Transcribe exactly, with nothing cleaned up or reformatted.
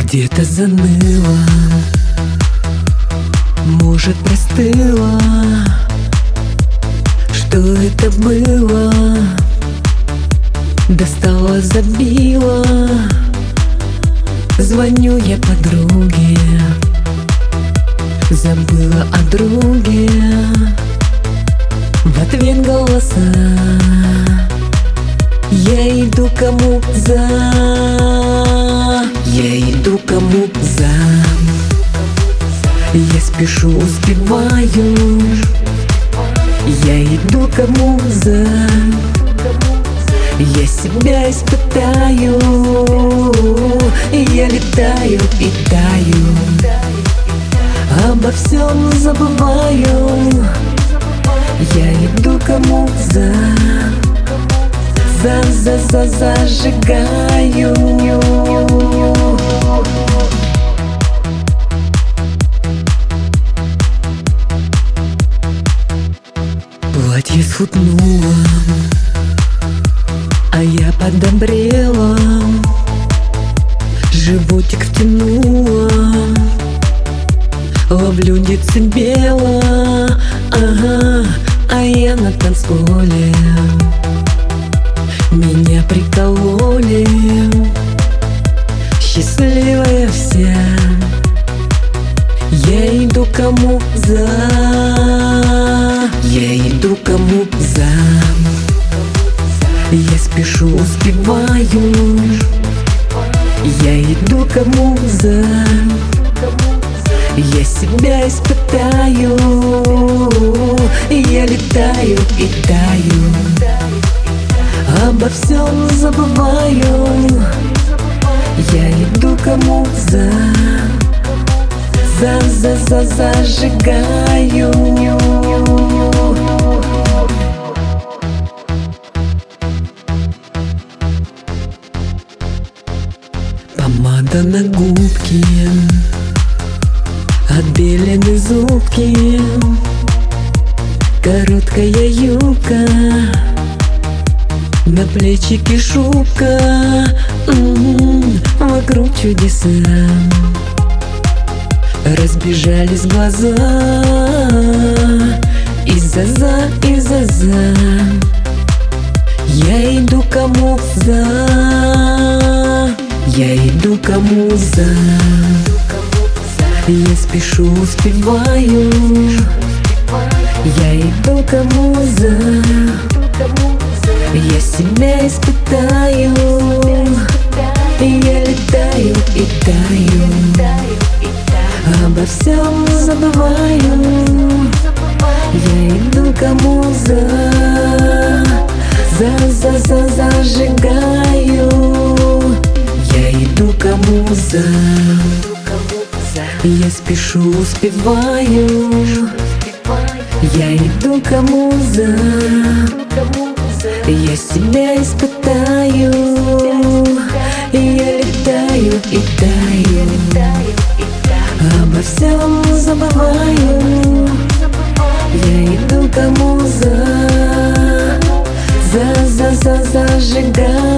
Где-то заныла, может, простыла. Что это было? Достала, забила. Звоню я подруге, забыла о друге. В ответ голоса. Я иду кому за, я иду кому за. Я спешу, успеваю. Я иду кому за. Я себя испытаю. Я летаю и таю. Обо всем забываю. Я иду кому за. За-за-за зажигаю. Платье схуднуло, а я подобрела. Животик втянула, ловлю децибела. Ага, а я на танцполе. Меня прикололи, счастливая вся. Я иду кому за, я иду кому за. Я спешу, успеваю. Я иду кому за. Я себя испытаю. Я летаю и таю. Обо всем забываю. Я иду кому за. За-за-за зажигаю. Помада на губки, отбелены зубки, короткая юбка, на плечике шубка. М-м-м, вокруг чудеса. Разбежались глаза. Из-за-за, из-за-за. Я иду кому за. Я иду кому за. Я спешу, успеваю. Я иду кому за. Я себя испытаю. Я летаю и таю. Обо всем забываю. Я иду кому за. За-за-за зажигаю. Я иду кому за. Я спешу, успеваю. Я иду кому за. Я себя испытаю. Я летаю и таю. Обо всем забываю. Я иду кому за. За-за-за зажигаю.